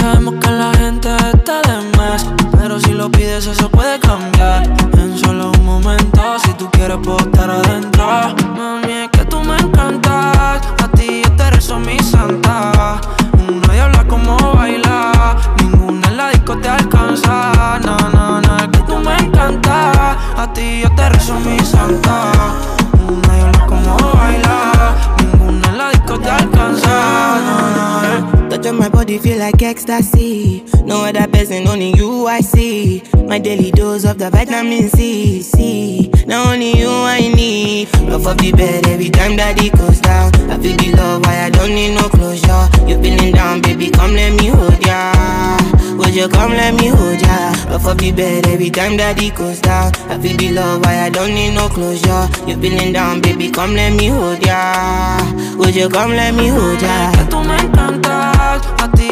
sabemos que la gente está de más, pero si lo pides eso puede cambiar en solo un momento. Si tú quieres puedo estar adentro. Mami, es que tú me encantas, a ti yo te rezo mi santa. Una diabla como baila, ninguna en la disco te alcanza. No, no, no, es que tú me encantas, a ti yo te rezo mi santa. Una diabla como baila, ninguna en la disco te alcanza. No, no, Touch on my body feel like ecstasy. No other person, only you I see. My daily dose of the vitamin C. Now only you I need. Rough up the bed every time that it goes down. I feel the love, why I don't need no closure. You feeling down, baby, come let me hold ya. Would you come let me hold ya? Rough up the bed every time that it goes down. I feel the love, why I don't need no closure. You feeling down, baby, come let me hold ya. Would you come let me hold ya? que tú me encantas, a ti